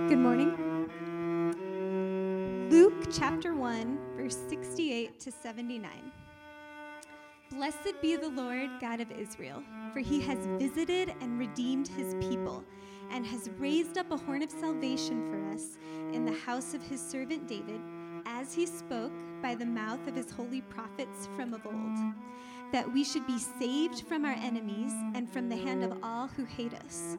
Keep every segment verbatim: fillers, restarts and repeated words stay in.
Good morning. Luke chapter one, verse sixty-eight to seventy-nine. Blessed be the Lord God of Israel, for he has visited and redeemed his people, and has raised up a horn of salvation for us in the house of his servant David, as he spoke by the mouth of his holy prophets from of old, that we should be saved from our enemies and from the hand of all who hate us,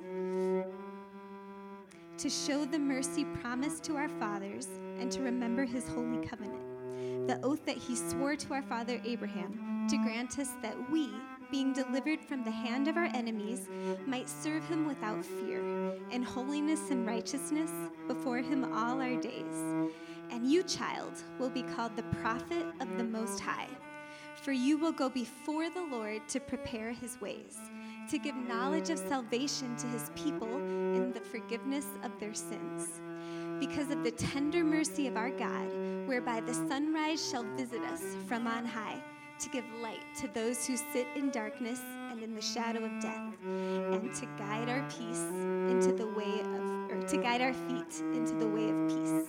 to show the mercy promised to our fathers, and to remember his holy covenant, the oath that he swore to our father Abraham, to grant us that we, being delivered from the hand of our enemies, might serve him without fear, in holiness and righteousness before him all our days. And you, child, will be called the prophet of the Most High, for you will go before the Lord to prepare his ways, to give knowledge of salvation to his people in the forgiveness of their sins. Because of the tender mercy of our God, whereby the sunrise shall visit us from on high, to give light to those who sit in darkness and in the shadow of death, and to guide our peace into the way of, or to guide our feet into the way of peace.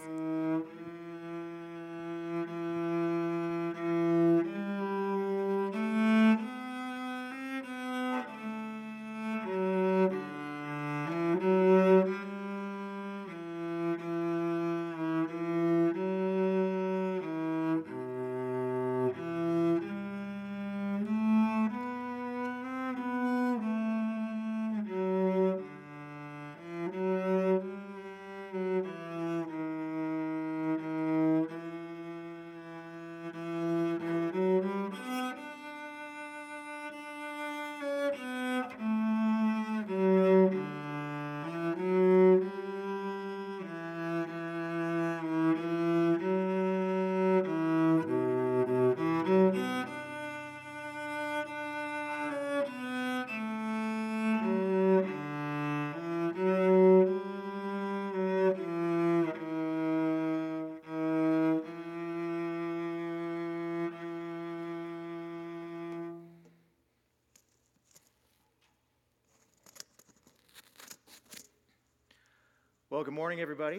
Well, good morning, everybody.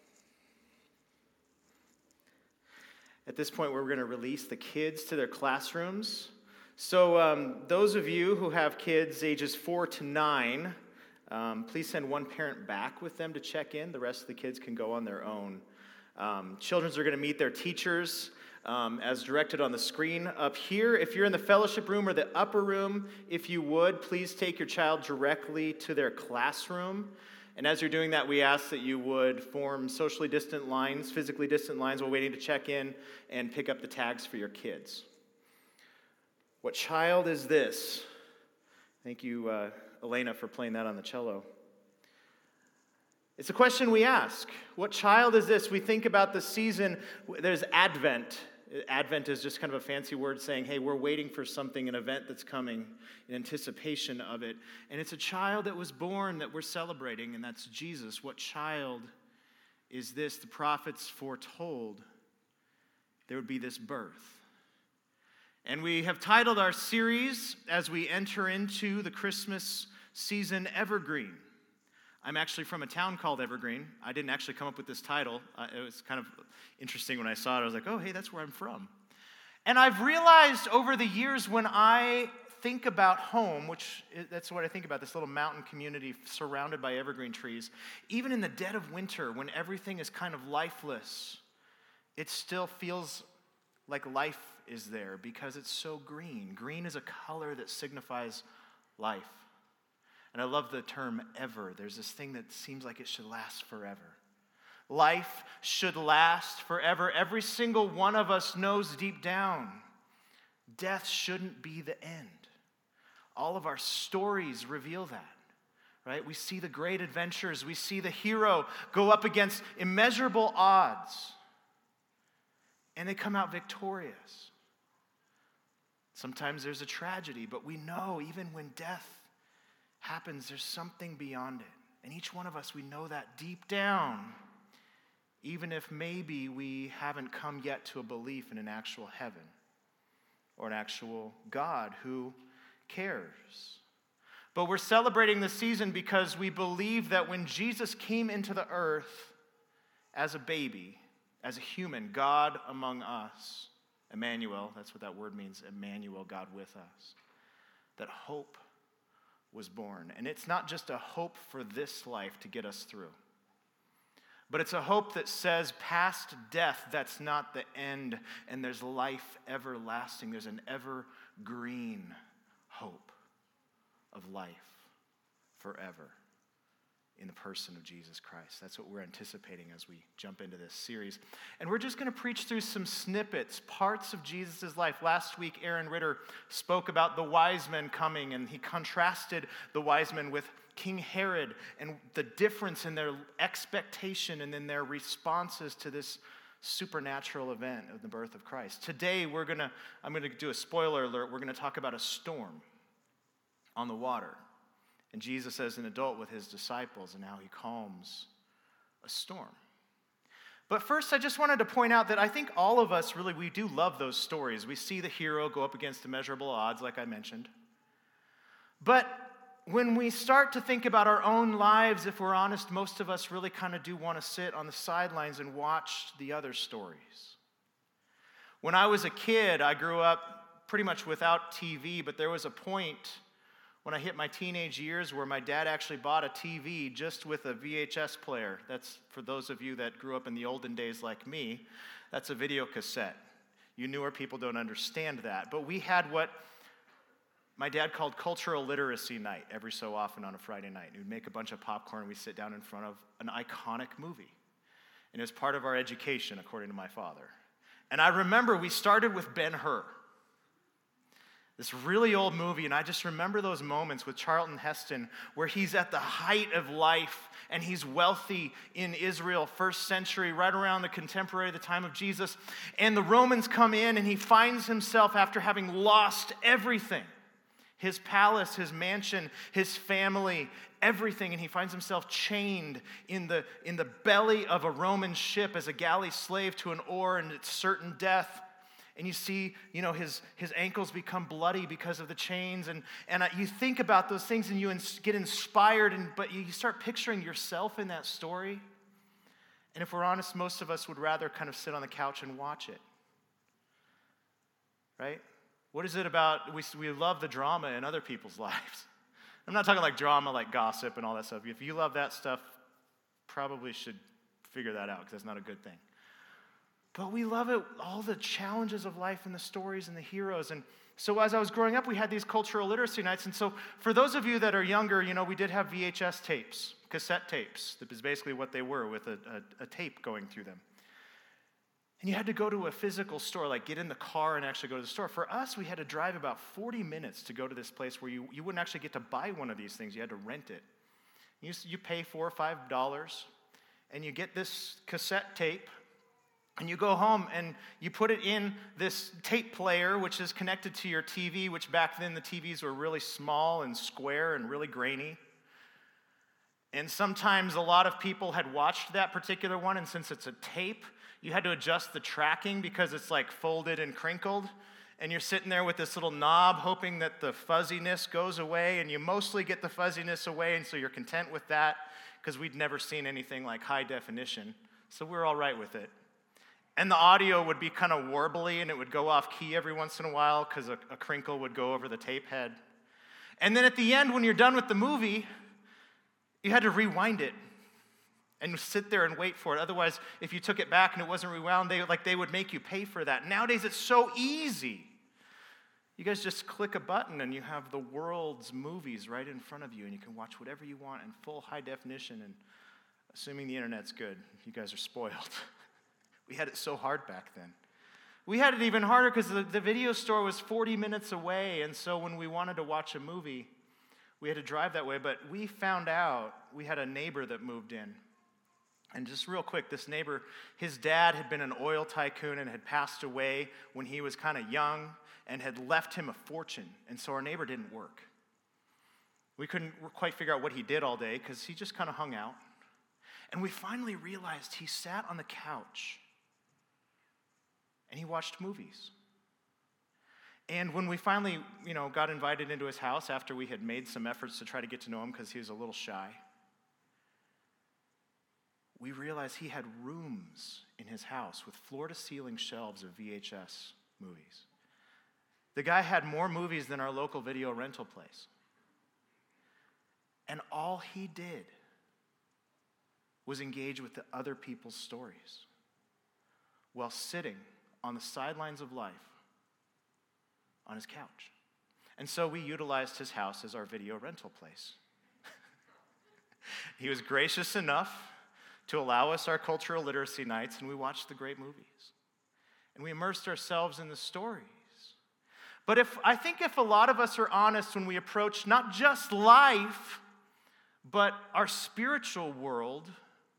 At this point, we're going to release the kids to their classrooms. So um, those of you who have kids ages four to nine, um, please send one parent back with them to check in. The rest of the kids can go on their own. Um, children are going to meet their teachers um, as directed on the screen up here. If you're in the fellowship room or the upper room, if you would, please take your child directly to their classroom. And as you're doing that, we ask that you would form socially distant lines, physically distant lines while waiting to check in and pick up the tags for your kids. What child is this? Thank you, uh, Elena, for playing that on the cello. It's a question we ask. What child is this? We think about the season. There's Advent. Advent is just kind of a fancy word saying, hey, we're waiting for something, an event that's coming, in anticipation of it. And it's a child that was born that we're celebrating, and that's Jesus. What child is this? The prophets foretold there would be this birth. And we have titled our series, as we enter into the Christmas season, Evergreen. I'm actually from a town called Evergreen. I didn't actually come up with this title. Uh, it was kind of interesting when I saw it. I was like, oh, hey, that's where I'm from. And I've realized over the years when I think about home, which is, that's what I think about, this little mountain community surrounded by evergreen trees, even in the dead of winter when everything is kind of lifeless, it still feels like life is there because it's so green. Green is a color that signifies life. And I love the term ever. There's this thing that seems like it should last forever. Life should last forever. Every single one of us knows deep down, death shouldn't be the end. All of our stories reveal that, right? We see the great adventures. We see the hero go up against immeasurable odds, and they come out victorious. Sometimes there's a tragedy, but we know even when death happens, there's something beyond it. And each one of us, we know that deep down, even if maybe we haven't come yet to a belief in an actual heaven or an actual God who cares. But we're celebrating the season because we believe that when Jesus came into the earth as a baby, as a human, God among us, Emmanuel, that's what that word means, Emmanuel, God with us, that hope was born. And it's not just a hope for this life to get us through, but it's a hope that says past death, that's not the end, and there's life everlasting. There's an evergreen hope of life forever in the person of Jesus Christ. That's what we're anticipating as we jump into this series. And we're just going to preach through some snippets, parts of Jesus' life. Last week, Aaron Ritter spoke about the wise men coming, and he contrasted the wise men with King Herod and the difference in their expectation and in their responses to this supernatural event of the birth of Christ. Today, we're going to, I'm going to do a spoiler alert, we're going to talk about a storm on the water. And Jesus as an adult with his disciples and how he calms a storm. But first, I just wanted to point out that I think all of us really, we do love those stories. We see the hero go up against immeasurable odds, like I mentioned. But when we start to think about our own lives, if we're honest, most of us really kind of do want to sit on the sidelines and watch the other stories. When I was a kid, I grew up pretty much without T V, but there was a point when I hit my teenage years where my dad actually bought a T V just with a V H S player. That's for those of you that grew up in the olden days like me, that's a video cassette. You newer people don't understand that. But we had what my dad called cultural literacy night every so often on a Friday night. We'd make a bunch of popcorn and we'd sit down in front of an iconic movie. And it was part of our education, according to my father. And I remember we started with Ben-Hur. This really old movie, and I just remember those moments with Charlton Heston where he's at the height of life and he's wealthy in Israel, first century, right around the contemporary, the time of Jesus. And the Romans come in and he finds himself after having lost everything. His palace, his mansion, his family, everything. And he finds himself chained in the, in the belly of a Roman ship as a galley slave to an oar and it's certain death. And you see, you know, his, his ankles become bloody because of the chains. And, and uh, you think about those things and you ins- get inspired, and but you start picturing yourself in that story. And if we're honest, most of us would rather kind of sit on the couch and watch it. Right? What is it about, we, we love the drama in other people's lives. I'm not talking like drama, like gossip and all that stuff. If you love that stuff, probably should figure that out because that's not a good thing. But we love it, all the challenges of life and the stories and the heroes. And so as I was growing up, we had these cultural literacy nights. And so for those of you that are younger, you know, we did have V H S tapes, cassette tapes. That is basically what they were, with a, a, a tape going through them. And you had to go to a physical store, like get in the car and actually go to the store. For us, we had to drive about forty minutes to go to this place where you, you wouldn't actually get to buy one of these things. You had to rent it. You, you pay four or five dollars, and you get this cassette tape. And you go home and you put it in this tape player, which is connected to your T V, which back then the T Vs were really small and square and really grainy. And sometimes a lot of people had watched that particular one, and since it's a tape, you had to adjust the tracking because it's like folded and crinkled. And you're sitting there with this little knob hoping that the fuzziness goes away, and you mostly get the fuzziness away, and so you're content with that because we'd never seen anything like high definition. So we're all right with it. And the audio would be kind of warbly, and it would go off key every once in a while because a, a crinkle would go over the tape head. And then at the end, when you're done with the movie, you had to rewind it and sit there and wait for it. Otherwise, if you took it back and it wasn't rewound, they, like, they would make you pay for that. Nowadays, it's so easy. You guys just click a button, and you have the world's movies right in front of you, and you can watch whatever you want in full high definition, and assuming the internet's good, you guys are spoiled. We had it so hard back then. We had it even harder because the, the video store was forty minutes away, and so when we wanted to watch a movie, we had to drive that way. But we found out we had a neighbor that moved in. And just real quick, this neighbor, his dad had been an oil tycoon and had passed away when he was kind of young and had left him a fortune. And so our neighbor didn't work. We couldn't quite figure out what he did all day because he just kind of hung out. And we finally realized he sat on the couch and he watched movies. And when we finally, you know, got invited into his house after we had made some efforts to try to get to know him because he was a little shy, we realized he had rooms in his house with floor-to-ceiling shelves of V H S movies. The guy had more movies than our local video rental place. And all he did was engage with the other people's stories while sitting on the sidelines of life on his couch. And so we utilized his house as our video rental place. He was gracious enough to allow us our cultural literacy nights, and we watched the great movies. And we immersed ourselves in the stories. But if I think if a lot of us are honest when we approach not just life, but our spiritual world,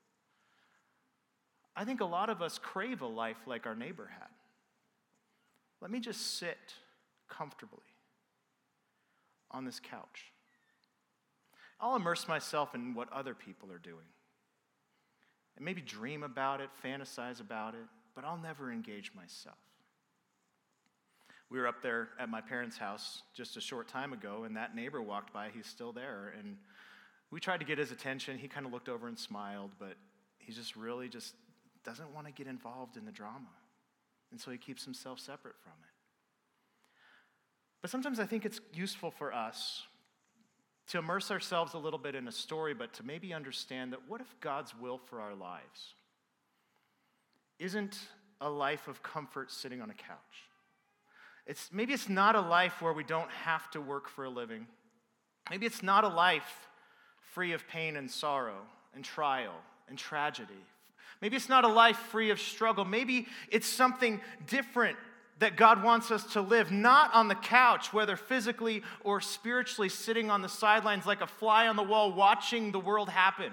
I think a lot of us crave a life like our neighbor had. Let me just sit comfortably on this couch. I'll immerse myself in what other people are doing. And maybe dream about it, fantasize about it, but I'll never engage myself. We were up there at my parents' house just a short time ago, and that neighbor walked by. He's still there, and we tried to get his attention. He kind of looked over and smiled, but he just really just doesn't want to get involved in the drama. And so he keeps himself separate from it. But sometimes I think it's useful for us to immerse ourselves a little bit in a story, but to maybe understand that what if God's will for our lives isn't a life of comfort sitting on a couch? It's, maybe it's not a life where we don't have to work for a living. Maybe it's not a life free of pain and sorrow and trial and tragedy. Maybe it's not a life free of struggle. Maybe it's something different that God wants us to live, not on the couch, whether physically or spiritually, sitting on the sidelines like a fly on the wall watching the world happen.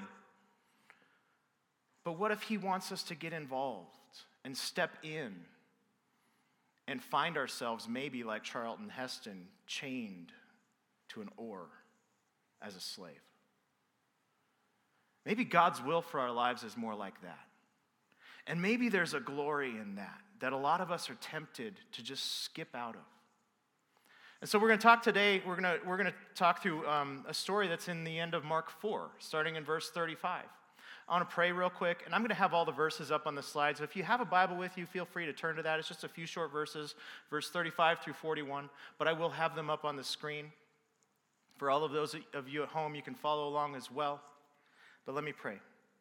But what if he wants us to get involved and step in and find ourselves maybe like Charlton Heston, chained to an oar as a slave? Maybe God's will for our lives is more like that. And maybe there's a glory in that, that a lot of us are tempted to just skip out of. And so we're going to talk today, we're going to, we're going to talk through um, a story that's in the end of Mark four, starting in verse thirty-five. I want to pray real quick, and I'm going to have all the verses up on the slide. So if you have a Bible with you, feel free to turn to that. It's just a few short verses, verse thirty-five through forty-one, but I will have them up on the screen. For all of those of you at home, you can follow along as well. But let me pray.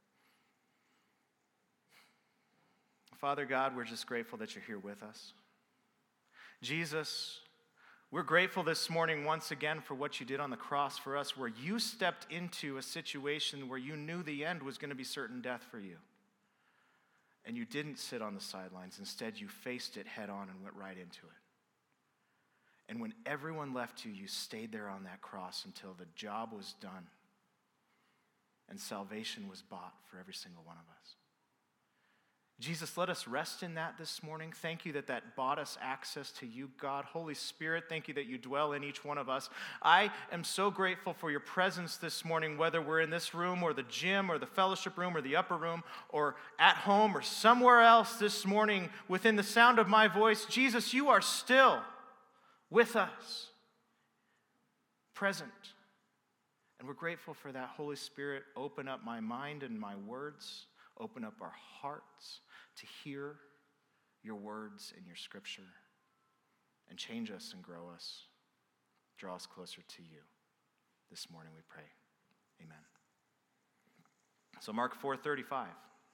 Father God, we're just grateful that you're here with us. Jesus, we're grateful this morning once again for what you did on the cross for us, where you stepped into a situation where you knew the end was going to be certain death for you. And you didn't sit on the sidelines. Instead, you faced it head on and went right into it. And when everyone left you, you stayed there on that cross until the job was done and salvation was bought for every single one of us. Jesus, let us rest in that this morning. Thank you that that bought us access to you, God. Holy Spirit, thank you that you dwell in each one of us. I am so grateful for your presence this morning, whether we're in this room or the gym or the fellowship room or the upper room or at home or somewhere else this morning within the sound of my voice. Jesus, you are still with us, present. And we're grateful for that. Holy Spirit, open up my mind and my words. Open up our hearts to hear your words and your scripture, and change us and grow us. Draw us closer to you. This morning we pray. Amen. So Mark four thirty-five.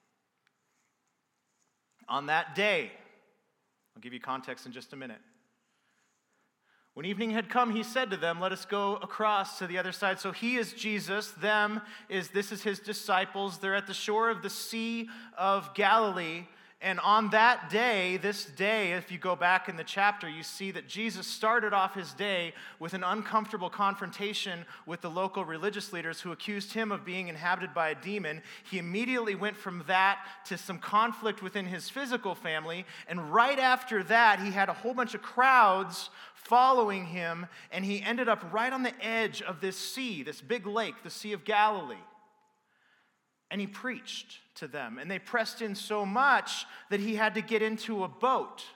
On that day, I'll give you context in just a minute. When evening had come, he said to them, let us go across to the other side. So he is Jesus, them is, this is his disciples. They're at the shore of the Sea of Galilee. And on that day, this day, if you go back in the chapter, you see that Jesus started off his day with an uncomfortable confrontation with the local religious leaders who accused him of being inhabited by a demon. He immediately went from that to some conflict within his physical family. And right after that, he had a whole bunch of crowds following him, and he ended up right on the edge of this sea, this big lake, the Sea of Galilee. And he preached to them, and they pressed in so much that he had to get into a boat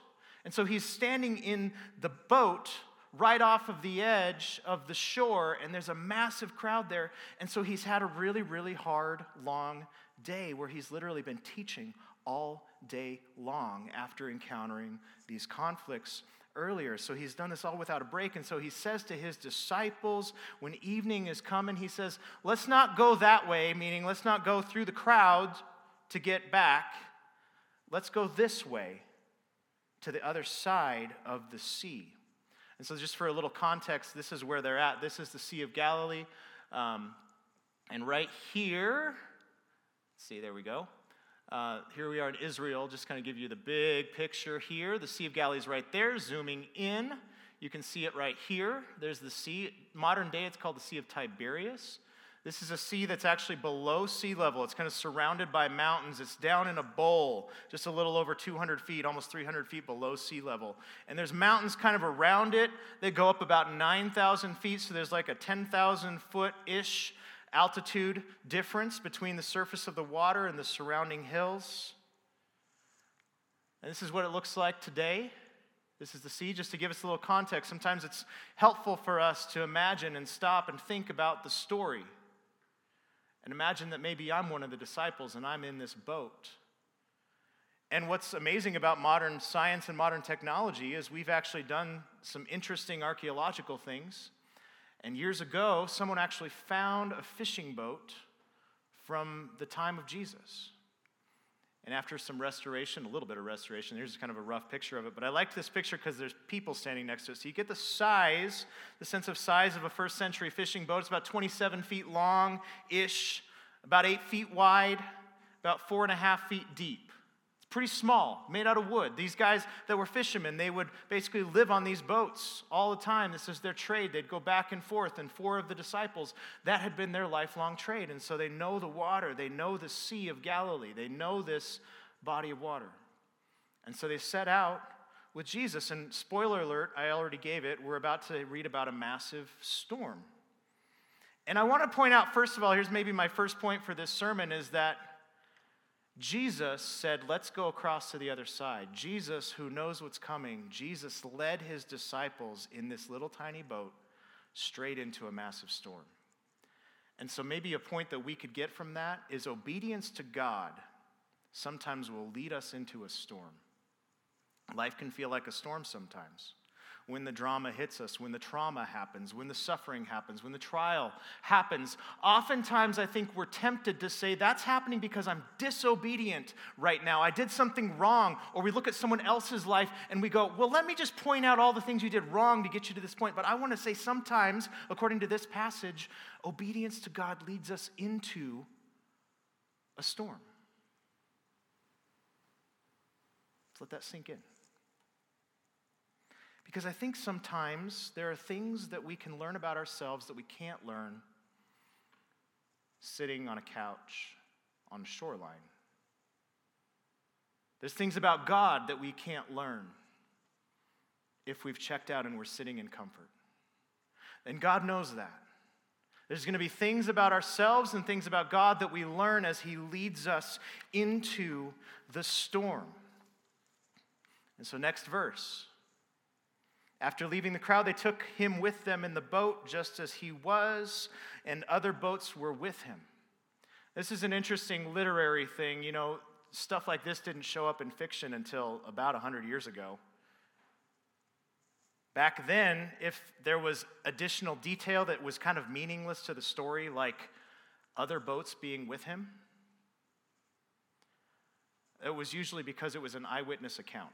And so he's standing in the boat right off of the edge of the shore, and there's a massive crowd there. And so he's had a really, really hard, long day where he's literally been teaching all day long after encountering these conflicts earlier. So he's done this all without a break. And so he says to his disciples, when evening is coming, he says, let's not go that way, meaning let's not go through the crowd to get back. Let's go this way to the other side of the sea. And so just for a little context, this is where they're at. This is the Sea of Galilee. Um, and right here, let's see, there we go. Uh, here we are in Israel, just kind of give you the big picture here. The Sea of Galilee is right there. Zooming in, you can see it right here. There's the sea. Modern day, it's called the Sea of Tiberias. This is a sea that's actually below sea level. It's kind of surrounded by mountains. It's down in a bowl, just a little over two hundred feet, almost three hundred feet below sea level. And there's mountains kind of around it. They go up about nine thousand feet, so there's like a ten thousand foot-ish altitude difference between the surface of the water and the surrounding hills. And this is what it looks like today. This is the sea. Just to give us a little context, sometimes it's helpful for us to imagine and stop and think about the story. And imagine that maybe I'm one of the disciples and I'm in this boat. And what's amazing about modern science and modern technology is we've actually done some interesting archaeological things. And years ago, someone actually found a fishing boat from the time of Jesus. And after some restoration, a little bit of restoration, here's kind of a rough picture of it. But I liked this picture because there's people standing next to it. So you get the size, the sense of size of a first century fishing boat. It's about twenty-seven feet long-ish, about eight feet wide, about four and a half feet deep. It's pretty small, made out of wood. These guys that were fishermen, they would basically live on these boats all the time. This is their trade. They'd go back and forth. And four of the disciples, that had been their lifelong trade. And so they know the water. They know the Sea of Galilee. They know this body of water. And so they set out with Jesus. And spoiler alert, I already gave it. We're about to read about a massive storm. And I want to point out, first of all, here's maybe my first point for this sermon, is that Jesus said, let's go across to the other side. Jesus, who knows what's coming, Jesus led his disciples in this little tiny boat straight into a massive storm. And so maybe a point that we could get from that is obedience to God sometimes will lead us into a storm. Life can feel like a storm sometimes. When the drama hits us, when the trauma happens, when the suffering happens, when the trial happens, oftentimes I think we're tempted to say, that's happening because I'm disobedient right now. I did something wrong. Or we look at someone else's life and we go, well, let me just point out all the things you did wrong to get you to this point. But I want to say sometimes, according to this passage, obedience to God leads us into a storm. Let's let that sink in. Because I think sometimes there are things that we can learn about ourselves that we can't learn sitting on a couch on a shoreline. There's things about God that we can't learn if we've checked out and we're sitting in comfort. And God knows that. There's going to be things about ourselves and things about God that we learn as he leads us into the storm. And so next verse. After leaving the crowd, they took him with them in the boat just as he was, and other boats were with him. This is an interesting literary thing. You know, stuff like this didn't show up in fiction until about one hundred years ago. Back then, if there was additional detail that was kind of meaningless to the story, like other boats being with him, it was usually because it was an eyewitness account.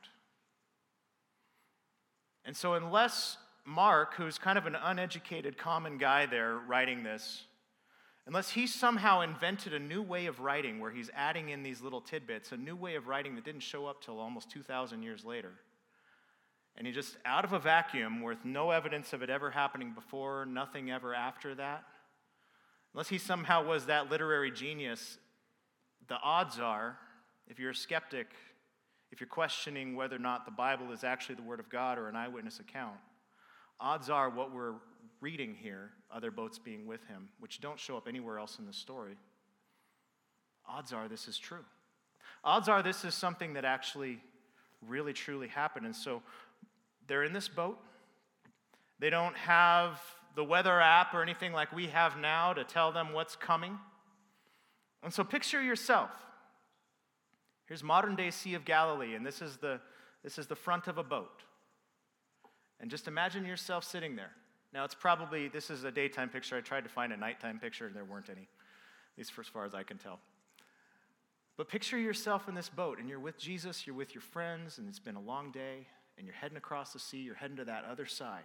And so unless Mark, who's kind of an uneducated common guy there writing this, unless he somehow invented a new way of writing where he's adding in these little tidbits, a new way of writing that didn't show up till almost two thousand years later, and he just out of a vacuum with no evidence of it ever happening before, nothing ever after that, unless he somehow was that literary genius, the odds are, if you're a skeptic, if you're questioning whether or not the Bible is actually the Word of God or an eyewitness account, odds are what we're reading here, other boats being with him, which don't show up anywhere else in the story, odds are this is true. Odds are this is something that actually really truly happened. And so they're in this boat. They don't have the weather app or anything like we have now to tell them what's coming. And so picture yourself. Here's modern-day Sea of Galilee, and this is the this is the front of a boat. And just imagine yourself sitting there. Now, it's probably, this is a daytime picture. I tried to find a nighttime picture, and there weren't any, at least for as far as I can tell. But picture yourself in this boat, and you're with Jesus, you're with your friends, and it's been a long day, and you're heading across the sea, you're heading to that other side.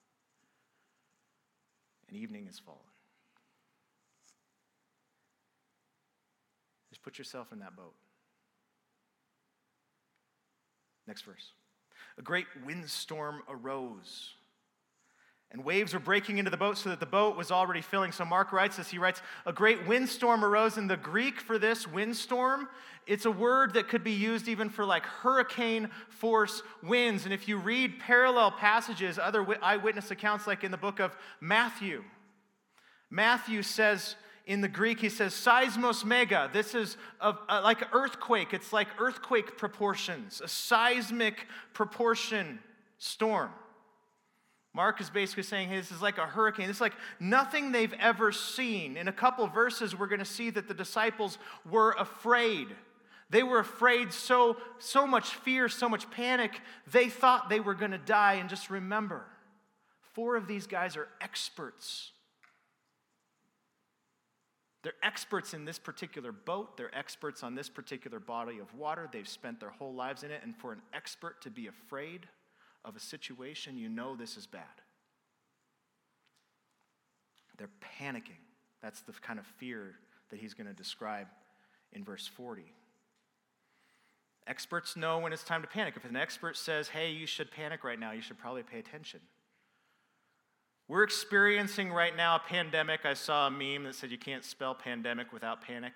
And evening has fallen. Just put yourself in that boat. Next verse. A great windstorm arose, and waves were breaking into the boat so that the boat was already filling. So Mark writes this, he writes, a great windstorm arose. In the Greek for this windstorm, it's a word that could be used even for like hurricane force winds. And if you read parallel passages, other eyewitness accounts like in the book of Matthew, Matthew says, in the Greek, he says, seismos mega. This is a, a, like an earthquake. It's like earthquake proportions, a seismic proportion storm. Mark is basically saying, hey, this is like a hurricane. It's like nothing they've ever seen. In a couple verses, we're going to see that the disciples were afraid. They were afraid, so, so much fear, so much panic, they thought they were going to die. And just remember, four of these guys are experts. They're experts in this particular boat. They're experts on this particular body of water. They've spent their whole lives in it. And for an expert to be afraid of a situation, you know this is bad. They're panicking. That's the kind of fear that he's going to describe in verse forty. Experts know when it's time to panic. If an expert says, hey, you should panic right now, you should probably pay attention. We're experiencing right now a pandemic. I saw a meme that said you can't spell pandemic without panic.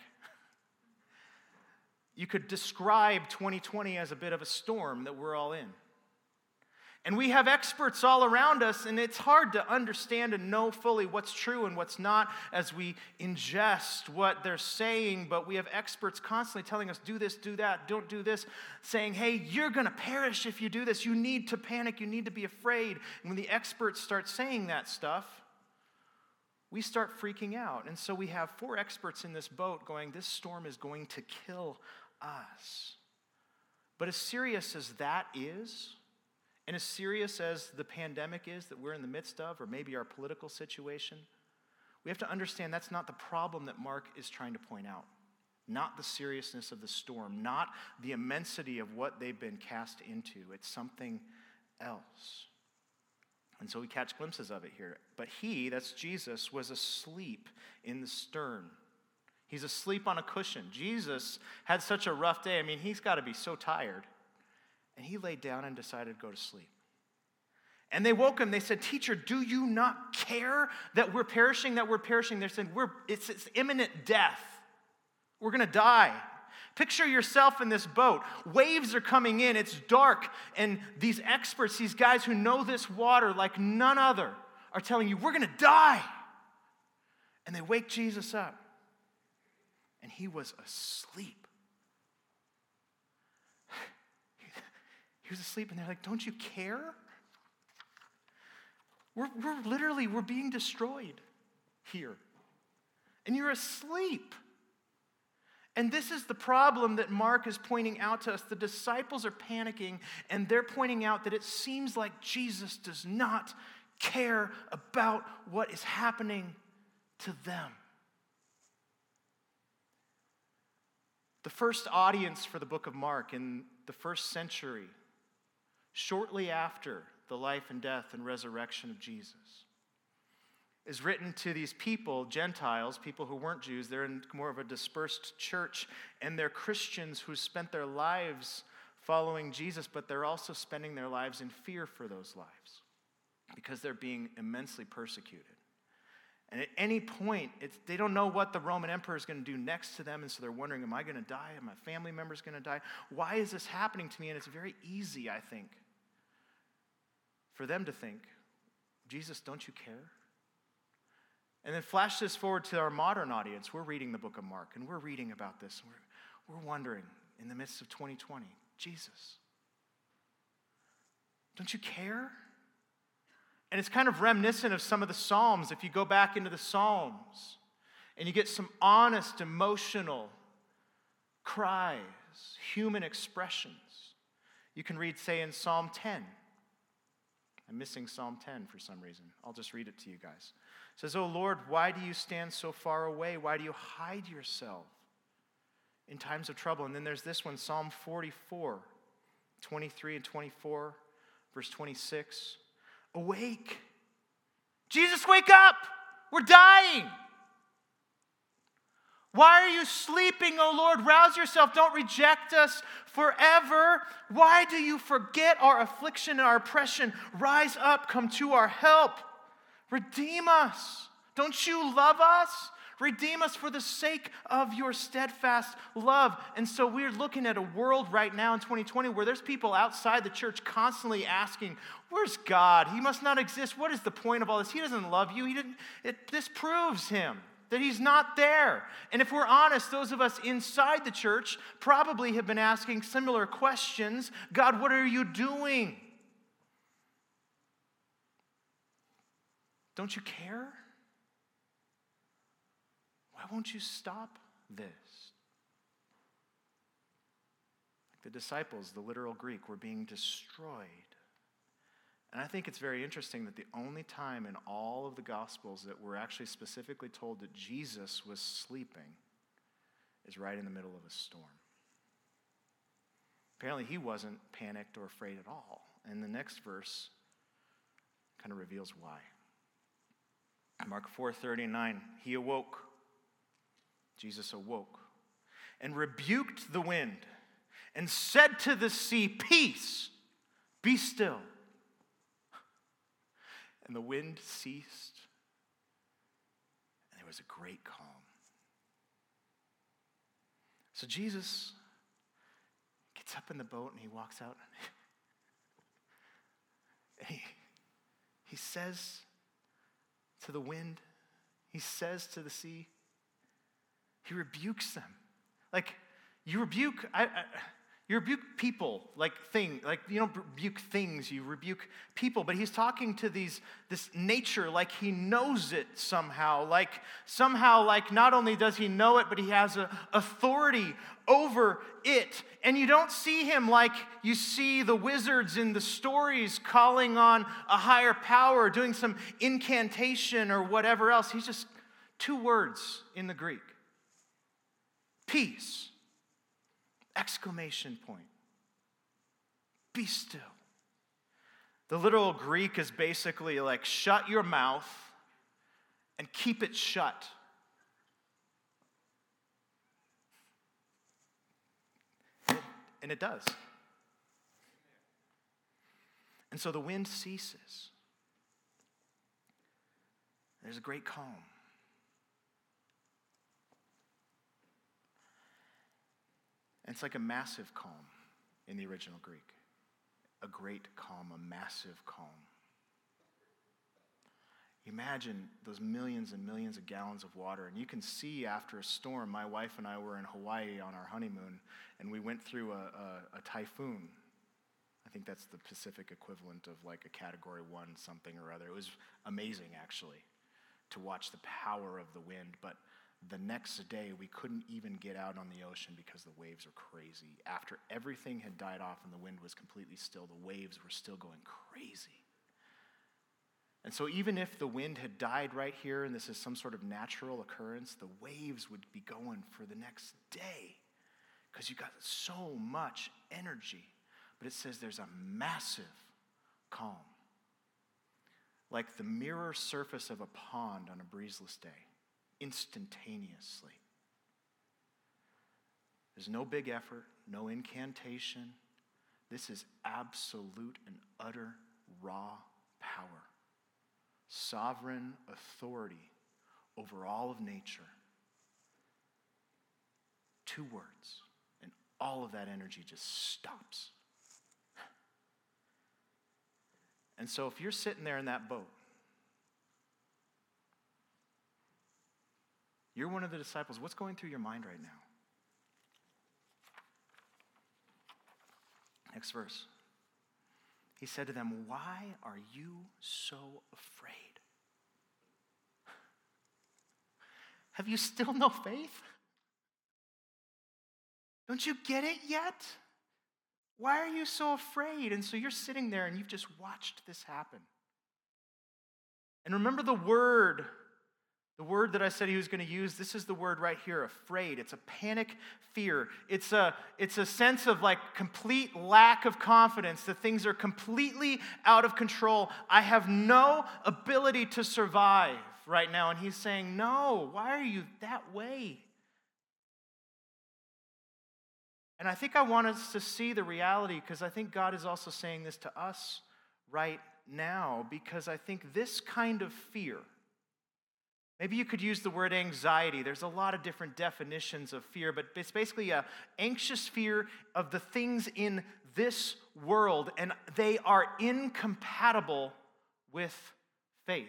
You could describe twenty twenty as a bit of a storm that we're all in. And we have experts all around us, and it's hard to understand and know fully what's true and what's not as we ingest what they're saying, but we have experts constantly telling us, do this, do that, don't do this, saying, hey, you're going to perish if you do this. You need to panic. You need to be afraid. And when the experts start saying that stuff, we start freaking out. And so we have four experts in this boat going, this storm is going to kill us. But as serious as that is, and as serious as the pandemic is that we're in the midst of, or maybe our political situation, we have to understand that's not the problem that Mark is trying to point out. Not the seriousness of the storm, not the immensity of what they've been cast into. It's something else. And so we catch glimpses of it here. But he, that's Jesus, was asleep in the stern. He's asleep on a cushion. Jesus had such a rough day. I mean, he's got to be so tired. And he laid down and decided to go to sleep. And they woke him. They said, teacher, do you not care that we're perishing, that we're perishing? They're saying, we're, it's, it's imminent death. We're going to die. Picture yourself in this boat. Waves are coming in. It's dark. And these experts, these guys who know this water like none other, are telling you, we're going to die. And they wake Jesus up. And he was asleep. He was asleep, and they're like, don't you care? We're, we're literally, we're being destroyed here. And you're asleep. And this is the problem that Mark is pointing out to us. The disciples are panicking, and they're pointing out that it seems like Jesus does not care about what is happening to them. The first audience for the book of Mark in the first century, shortly after the life and death and resurrection of Jesus, is written to these people, Gentiles, people who weren't Jews. They're in more of a dispersed church, and they're Christians who spent their lives following Jesus, but they're also spending their lives in fear for those lives because they're being immensely persecuted. And at any point, it's, they don't know what the Roman emperor is going to do next to them, and so they're wondering, am I going to die? Are my family members going to die? Why is this happening to me? And it's very easy, I think, for them to think, Jesus, don't you care? And then flash this forward to our modern audience. We're reading the book of Mark, and we're reading about this. And we're, we're wondering, in the midst of twenty twenty, Jesus, Don't you care? And it's kind of reminiscent of some of the Psalms. If you go back into the Psalms and you get some honest, emotional cries, human expressions, you can read, say, in Psalm ten. I'm missing Psalm ten for some reason. I'll just read it to you guys. It says, "O Lord, why do you stand so far away? Why do you hide yourself in times of trouble?" And then there's this one, Psalm forty-four, twenty-three and twenty-four, verse twenty-six. "Awake. Jesus, wake up. We're dying. Why are you sleeping, O Lord? Rouse yourself. Don't reject us forever. Why do you forget our affliction and our oppression? Rise up. Come to our help. Redeem us. Don't you love us? Redeem us for the sake of your steadfast love." And so we're looking at a world right now in twenty twenty where there's people outside the church constantly asking, where's God? He must not exist. What is the point of all this? He doesn't love you. He didn't. It, this proves him that he's not there. And if we're honest, those of us inside the church probably have been asking similar questions. God, what are you doing? Don't you care? Why won't you stop this? Like the disciples, the literal Greek, were being destroyed. And I think it's very interesting that the only time in all of the Gospels that we're actually specifically told that Jesus was sleeping is right in the middle of a storm. Apparently he wasn't panicked or afraid at all. And the next verse kind of reveals why. Mark four thirty-nine, he awoke. Jesus awoke and rebuked the wind and said to the sea, "Peace, be still." And the wind ceased, and there was a great calm. So Jesus gets up in the boat and he walks out. And he, he says to the wind, he says to the sea, he rebukes them. Like, you rebuke, I, I, you rebuke people, like thing, like you don't rebuke things, you rebuke people. But he's talking to these, this nature like he knows it somehow. Like somehow, like not only does he know it, but he has a authority over it. And you don't see him like you see the wizards in the stories calling on a higher power, doing some incantation or whatever else. He's just two words in the Greek. Peace. Exclamation point. Be still. The literal Greek is basically like shut your mouth and keep it shut. And it does. And so the wind ceases. There's a great calm. And it's like a massive calm in the original Greek. A great calm, a massive calm. Imagine those millions and millions of gallons of water. And you can see after a storm, my wife and I were in Hawaii on our honeymoon, and we went through a, a, a typhoon. I think that's the Pacific equivalent of like a category one something or other. It was amazing, actually, to watch the power of the wind. But the next day, we couldn't even get out on the ocean because the waves were crazy. After everything had died off and the wind was completely still, the waves were still going crazy. And so even if the wind had died right here, and this is some sort of natural occurrence, the waves would be going for the next day because you got so much energy. But it says there's a massive calm, like the mirror surface of a pond on a breezeless day. Instantaneously. There's no big effort, no incantation. This is absolute and utter raw power. Sovereign authority over all of nature. Two words, and all of that energy just stops. And so if you're sitting there in that boat, you're one of the disciples. What's going through your mind right now? Next verse. He said to them, "Why are you so afraid? Have you still no faith? Don't you get it yet? Why are you so afraid?" And so you're sitting there and you've just watched this happen. And remember the word, the word that I said he was going to use, this is the word right here, afraid. It's a panic fear. It's a, it's a sense of like complete lack of confidence that things are completely out of control. I have no ability to survive right now. And he's saying, no, why are you that way? And I think I want us to see the reality, because I think God is also saying this to us right now, because I think this kind of fear, maybe you could use the word anxiety. There's a lot of different definitions of fear, but it's basically an anxious fear of the things in this world, and they are incompatible with faith.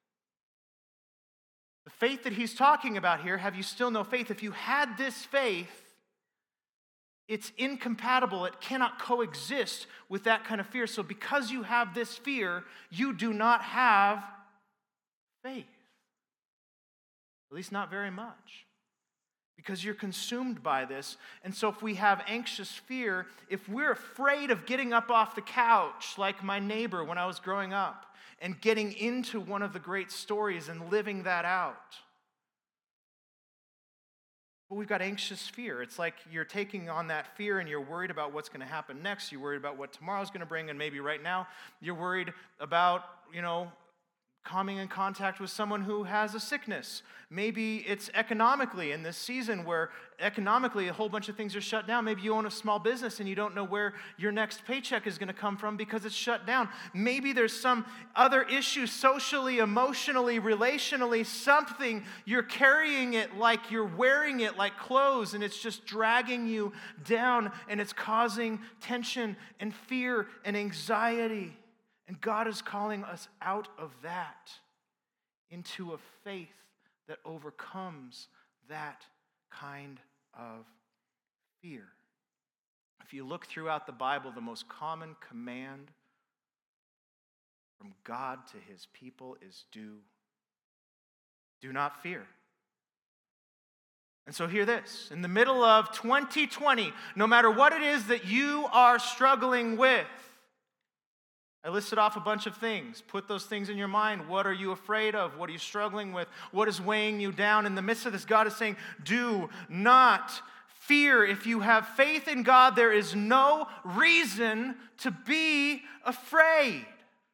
The faith that he's talking about here, have you still no faith? If you had this faith, it's incompatible. It cannot coexist with that kind of fear. So because you have this fear, you do not have faith. At least not very much. Because you're consumed by this. And so if we have anxious fear, if we're afraid of getting up off the couch like my neighbor when I was growing up, and getting into one of the great stories and living that out, but we've got anxious fear. It's like you're taking on that fear and you're worried about what's going to happen next. You're worried about what tomorrow's going to bring, and maybe right now you're worried about, you know, coming in contact with someone who has a sickness. Maybe it's economically in this season where economically a whole bunch of things are shut down. Maybe you own a small business and you don't know where your next paycheck is going to come from because it's shut down. Maybe there's some other issue socially, emotionally, relationally, something. You're carrying it like you're wearing it like clothes, and it's just dragging you down, and it's causing tension and fear and anxiety. And God is calling us out of that into a faith that overcomes that kind of fear. If you look throughout the Bible, the most common command from God to his people is do, do not fear. And so hear this. In the middle of twenty twenty, no matter what it is that you are struggling with, I listed off a bunch of things. Put those things in your mind. What are you afraid of? What are you struggling with? What is weighing you down? In the midst of this, God is saying, do not fear. If you have faith in God, there is no reason to be afraid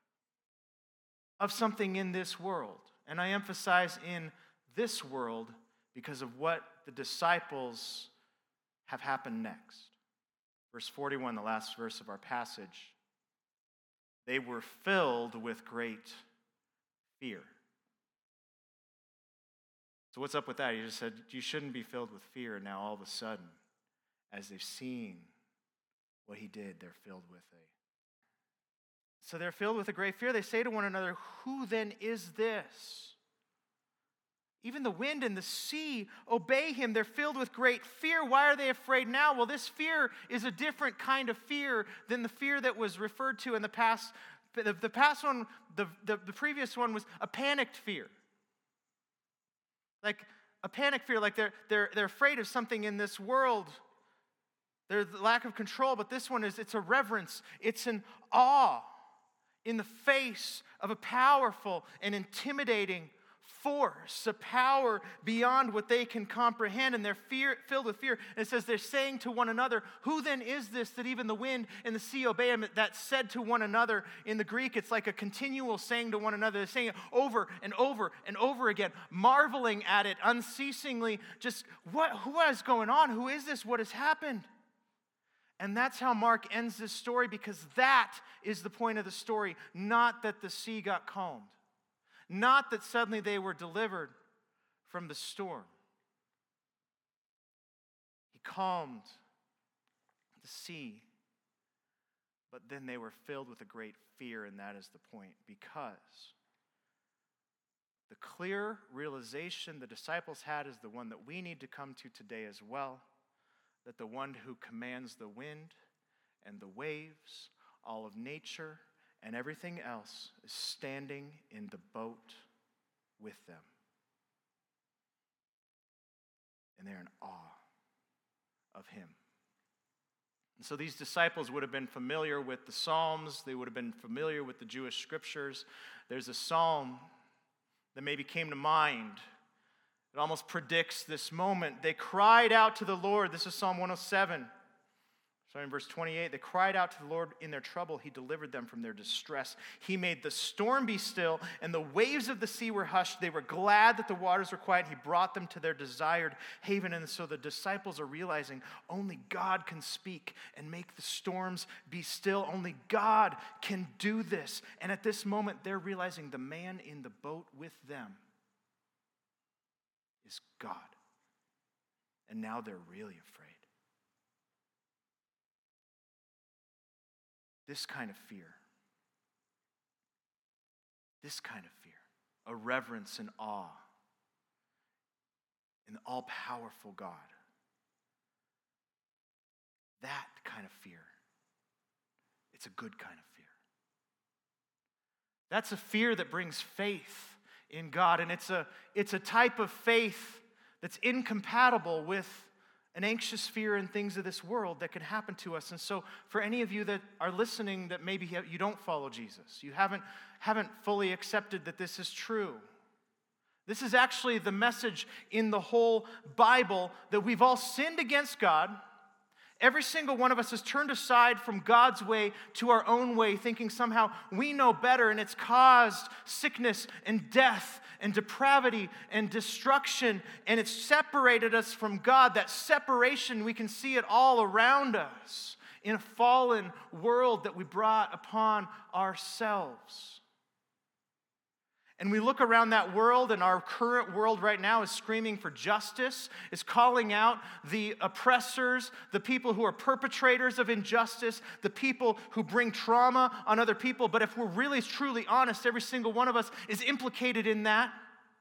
of something in this world. And I emphasize in this world because of what the disciples have happened next. Verse forty-one, the last verse of our passage. They were filled with great fear. So what's up with that? He just said, you shouldn't be filled with fear. And now all of a sudden, as they've seen what he did, they're filled with a... So they're filled with a great fear. They say to one another, who then is this? Even the wind and the sea obey him. They're filled with great fear. Why are they afraid now? Well, this fear is a different kind of fear than the fear that was referred to in the past. The, the past one, the, the, the previous one was a panicked fear. Like a panic fear, like they're, they're, they're afraid of something in this world. There's the lack of control, but this one is, it's a reverence. It's an awe in the face of a powerful and intimidating force, a power beyond what they can comprehend, and they're fear, filled with fear. And it says they're saying to one another, who then is this that even the wind and the sea obey him? That said to one another in the Greek, it's like a continual saying to one another. They're saying it over and over and over again, marveling at it unceasingly. Just, what? Who is going on? Who is this? What has happened? And that's how Mark ends this story, because that is the point of the story, not that the sea got calmed. Not that suddenly they were delivered from the storm. He calmed the sea, but then they were filled with a great fear, and that is the point, because the clear realization the disciples had is the one that we need to come to today as well, that the one who commands the wind and the waves, all of nature and everything else is standing in the boat with them. And they're in awe of him. And so these disciples would have been familiar with the Psalms. They would have been familiar with the Jewish scriptures. There's a psalm that maybe came to mind. It almost predicts this moment. They cried out to the Lord. This is Psalm one oh seven. Starting in verse twenty-eight, they cried out to the Lord in their trouble. He delivered them from their distress. He made the storm be still, and the waves of the sea were hushed. They were glad that the waters were quiet. He brought them to their desired haven. And so the disciples are realizing only God can speak and make the storms be still. Only God can do this. And at this moment, they're realizing the man in the boat with them is God. And now they're really afraid. This kind of fear, this kind of fear, a reverence and awe in the all-powerful God, that kind of fear, it's a good kind of fear. That's a fear that brings faith in God, and it's a, it's a type of faith that's incompatible with an anxious fear and things of this world that can happen to us. And so for any of you that are listening that maybe you don't follow Jesus, you haven't, haven't fully accepted that this is true, this is actually the message in the whole Bible, that we've all sinned against God. Every single one of us has turned aside from God's way to our own way, thinking somehow we know better, and it's caused sickness and death and depravity and destruction, and it's separated us from God. That separation, we can see it all around us in a fallen world that we brought upon ourselves. And we look around that world, and our current world right now is screaming for justice, is calling out the oppressors, the people who are perpetrators of injustice, the people who bring trauma on other people. But if we're really truly honest, every single one of us is implicated in that.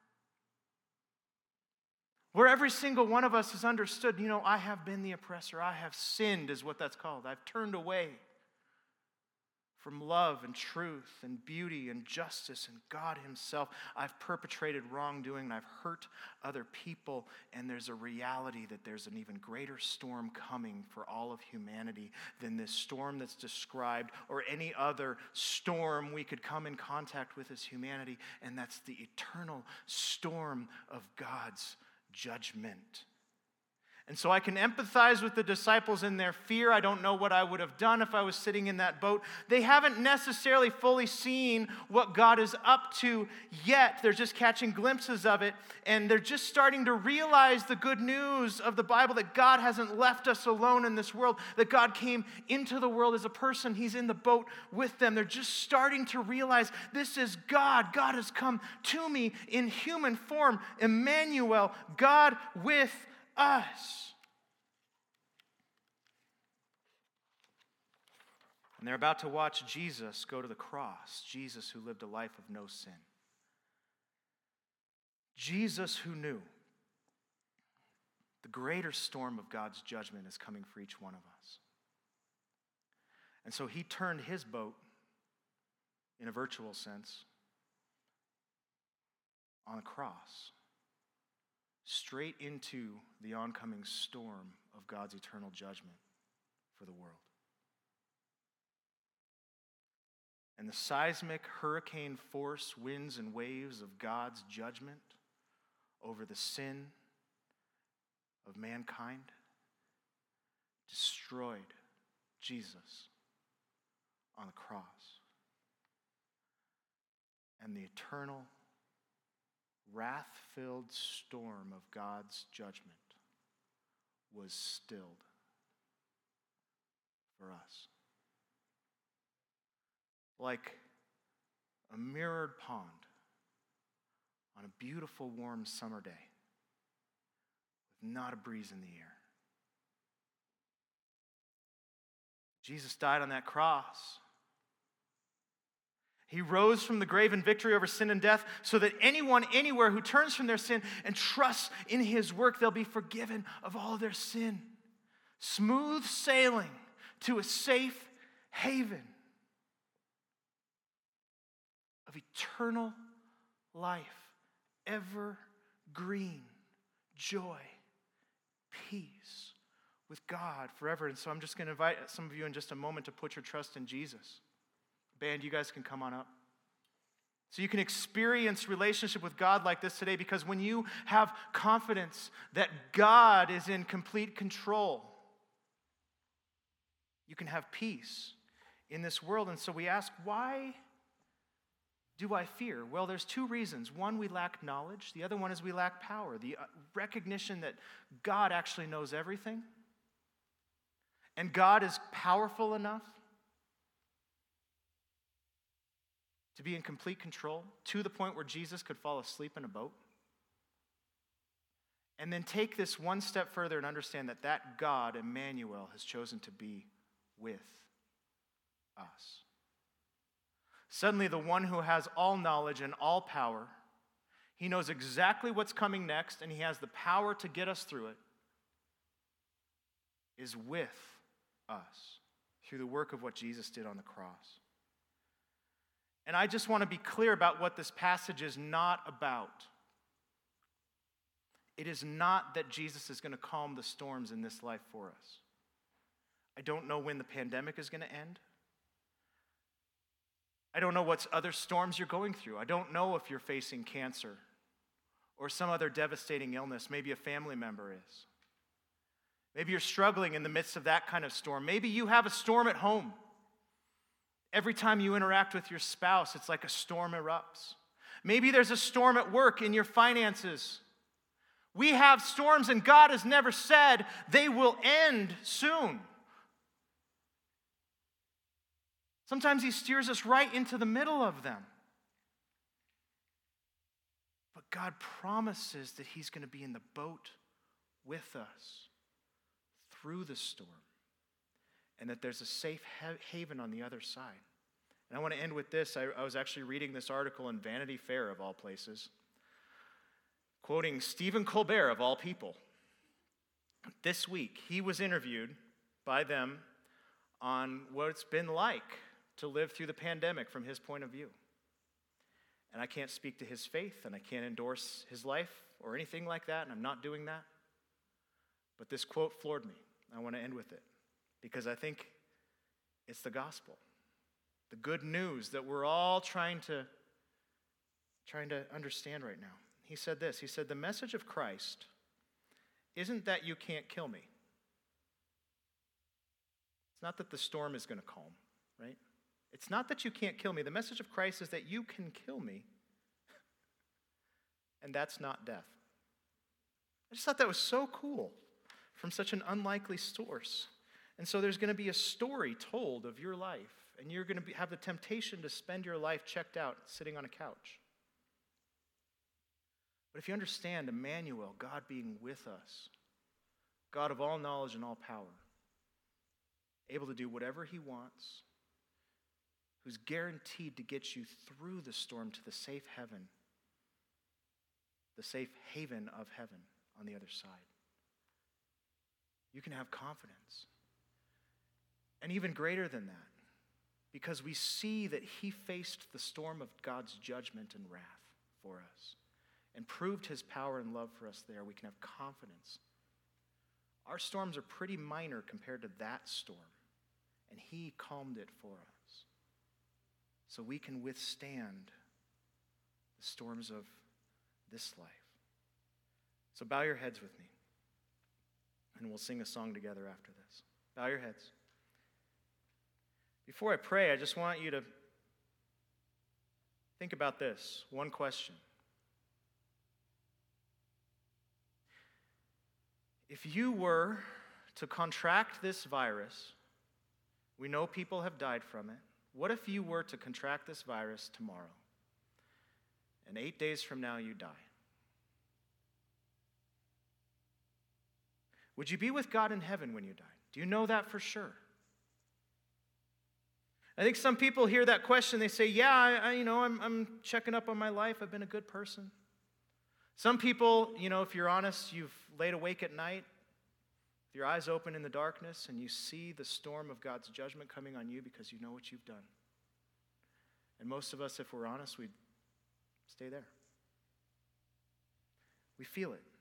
Where every single one of us has understood, you know, I have been the oppressor. I have sinned is what that's called. I've turned away from love and truth and beauty and justice and God himself. I've perpetrated wrongdoing and I've hurt other people, and there's a reality that there's an even greater storm coming for all of humanity than this storm that's described, or any other storm we could come in contact with as humanity, and that's the eternal storm of God's judgment. And so I can empathize with the disciples in their fear. I don't know what I would have done if I was sitting in that boat. They haven't necessarily fully seen what God is up to yet. They're just catching glimpses of it, and they're just starting to realize the good news of the Bible, that God hasn't left us alone in this world, that God came into the world as a person. He's in the boat with them. They're just starting to realize this is God. God has come to me in human form. Emmanuel, God with us. And they're about to watch Jesus go to the cross, Jesus who lived a life of no sin. Jesus who knew the greater storm of God's judgment is coming for each one of us. And so he turned his boat, in a virtual sense, on a cross, straight into the oncoming storm of God's eternal judgment for the world. And the seismic hurricane force winds and waves of God's judgment over the sin of mankind destroyed Jesus on the cross. And the eternal wrath-filled storm of God's judgment was stilled for us. Like a mirrored pond on a beautiful warm summer day with not a breeze in the air. Jesus died on that cross. He rose from the grave in victory over sin and death, so that anyone, anywhere who turns from their sin and trusts in his work, they'll be forgiven of all their sin. Smooth sailing to a safe haven. of eternal life, evergreen joy, peace with God forever. And so I'm just going to invite some of you in just a moment to put your trust in Jesus. Band, you guys can come on up. So you can experience relationship with God like this today, because when you have confidence that God is in complete control, you can have peace in this world. And so we ask, why do I fear? Well, there's two reasons. One, we lack knowledge. The other one is we lack power. The recognition that God actually knows everything, and God is powerful enough to be in complete control, to the point where Jesus could fall asleep in a boat. And then take this one step further and understand that that God, Emmanuel, has chosen to be with us. Suddenly, the one who has all knowledge and all power, he knows exactly what's coming next, and he has the power to get us through it, is with us through the work of what Jesus did on the cross. And I just want to be clear about what this passage is not about. It is not that Jesus is going to calm the storms in this life for us. I don't know when the pandemic is going to end. I don't know what other storms you're going through. I don't know if you're facing cancer or some other devastating illness. Maybe a family member is. Maybe you're struggling in the midst of that kind of storm. Maybe you have a storm at home. Every time you interact with your spouse, it's like a storm erupts. Maybe there's a storm at work in your finances. We have storms, and God has never said they will end soon. Sometimes he steers us right into the middle of them. But God promises that he's going to be in the boat with us through the storm, and that there's a safe haven on the other side. And I want to end with this. I, I was actually reading this article in Vanity Fair, of all places, quoting Stephen Colbert, of all people. This week, he was interviewed by them on what it's been like to live through the pandemic from his point of view. And I can't speak to his faith, and I can't endorse his life or anything like that, and I'm not doing that. But this quote floored me. I want to end with it, because I think it's the gospel, the good news that we're all trying to, trying to understand right now. He said this. He said, the message of Christ isn't that you can't kill me. It's not that the storm is going to calm, right? It's not that you can't kill me. The message of Christ is that you can kill me, and that's not death. I just thought that was so cool from such an unlikely source. And so there's going to be a story told of your life, and you're going to be, have the temptation to spend your life checked out, sitting on a couch. But if you understand Emmanuel, God being with us, God of all knowledge and all power, able to do whatever he wants, who's guaranteed to get you through the storm to the safe heaven, the safe haven of heaven on the other side, you can have confidence. And even greater than that, because we see that he faced the storm of God's judgment and wrath for us and proved his power and love for us there, we can have confidence. Our storms are pretty minor compared to that storm, and he calmed it for us. So we can withstand the storms of this life. So bow your heads with me, and we'll sing a song together after this. Bow your heads. Before I pray, I just want you to think about this. One question. If you were to contract this virus, we know people have died from it. What if you were to contract this virus tomorrow, and eight days from now you die? Would you be with God in heaven when you died? Do you know that for sure? I think some people hear that question, they say, yeah, I, I, you know, I'm, I'm checking up on my life, I've been a good person. Some people, you know, if you're honest, you've laid awake at night, with your eyes open in the darkness, and you see the storm of God's judgment coming on you because you know what you've done. And most of us, if we're honest, we'd stay there. We feel it.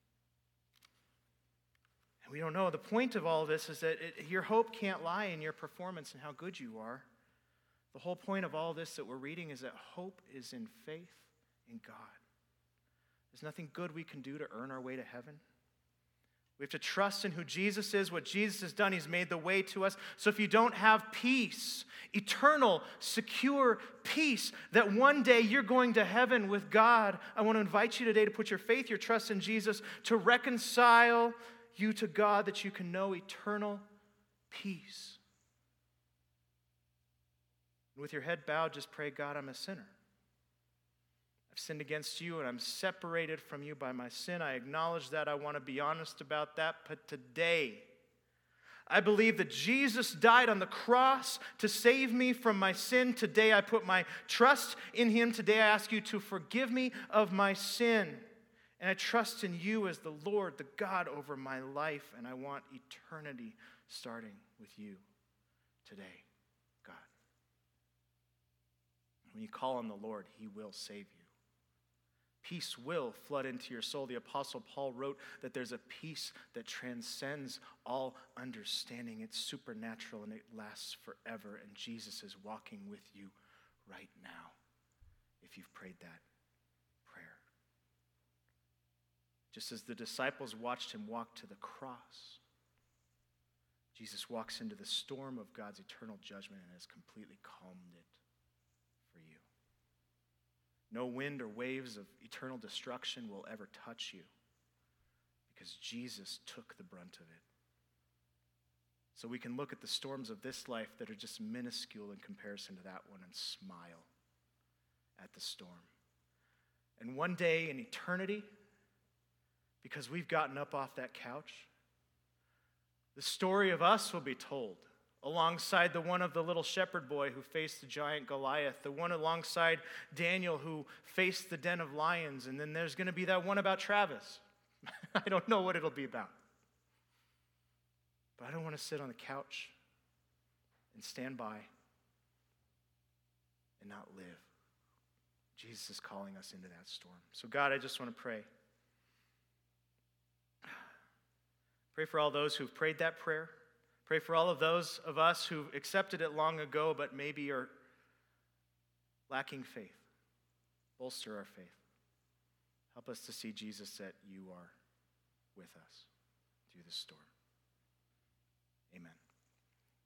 And we don't know. The point of all of this is that it, your hope can't lie in your performance and how good you are. The whole point of all this that we're reading is that hope is in faith in God. There's nothing good we can do to earn our way to heaven. We have to trust in who Jesus is, what Jesus has done. He's made the way to us. So if you don't have peace, eternal, secure peace, that one day you're going to heaven with God, I want to invite you today to put your faith, your trust in Jesus, to reconcile you to God, that you can know eternal peace. And with your head bowed, just pray, God, I'm a sinner. I've sinned against you and I'm separated from you by my sin. I acknowledge that. I want to be honest about that. But today, I believe that Jesus died on the cross to save me from my sin. Today, I put my trust in him. Today, I ask you to forgive me of my sin. And I trust in you as the Lord, the God over my life. And I want eternity starting with you today, God. When you call on the Lord, he will save you. Peace will flood into your soul. The Apostle Paul wrote that there's a peace that transcends all understanding. It's supernatural and it lasts forever. And Jesus is walking with you right now if you've prayed that prayer. Just as the disciples watched him walk to the cross, Jesus walks into the storm of God's eternal judgment and has completely calmed it for you. No wind or waves of eternal destruction will ever touch you because Jesus took the brunt of it. So we can look at the storms of this life that are just minuscule in comparison to that one and smile at the storm. And one day in eternity, because we've gotten up off that couch, the story of us will be told alongside the one of the little shepherd boy who faced the giant Goliath, the one alongside Daniel who faced the den of lions, and then there's going to be that one about Travis. I don't know what it'll be about. But I don't want to sit on the couch and stand by and not live. Jesus is calling us into that storm. So God, I just want to pray. Pray for all those who've prayed that prayer. Pray for all of those of us who accepted it long ago but maybe are lacking faith. Bolster our faith. Help us to see, Jesus, that you are with us through this storm. Amen.